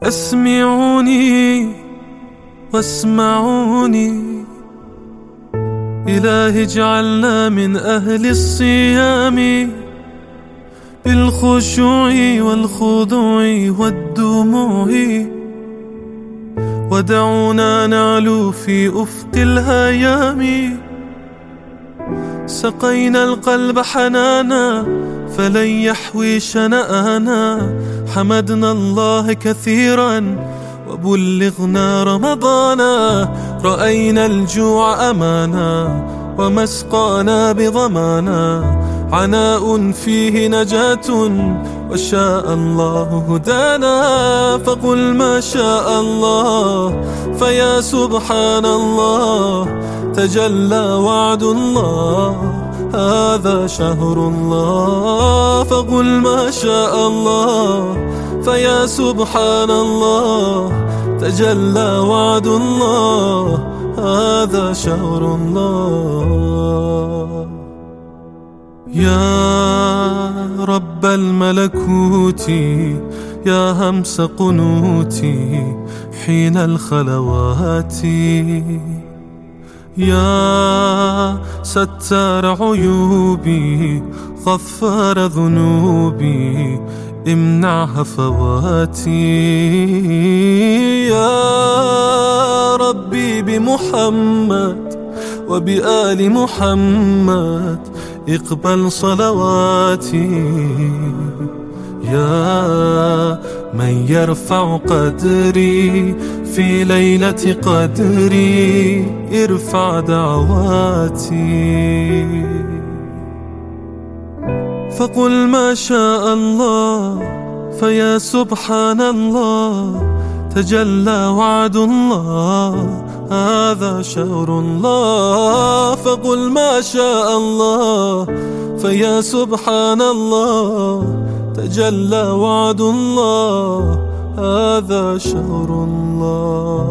أسمعوني واسمعوني، إلهي اجعلنا من أهل الصيام بالخشوع والخضوع والدموع، ودعونا نعلو في أفق الهيام. سقينا القلب حنانا فلن يحوي شنآنا، حمدنا الله كثيرا وبلغنا رمضانا. رأينا الجوع أمانا ومسقانا بضمانا، عناء فيه نجاة وشاء الله هدانا. فقل ما شاء الله فيا سبحان الله، تجلى وعد الله هذا شهر الله. فقل ما شاء الله فيا سبحان الله، تجلى وعد الله هذا شهر الله. يا رب الملكوت يا همس قنوتي حين الخلوات، يا ستار عيوبي غفار ذنوبي امنع هفواتي. يا ربي بمحمد وبآل محمد اقبل صلواتي. يا من يرفع قدري في ليلة قدري ارفع دعواتي. فقل ما شاء الله فيا سبحان الله، تجلى وعد الله هذا شهر الله. فقل ما شاء الله فيا سبحان الله، تجلى وعد الله هذا شهر الله.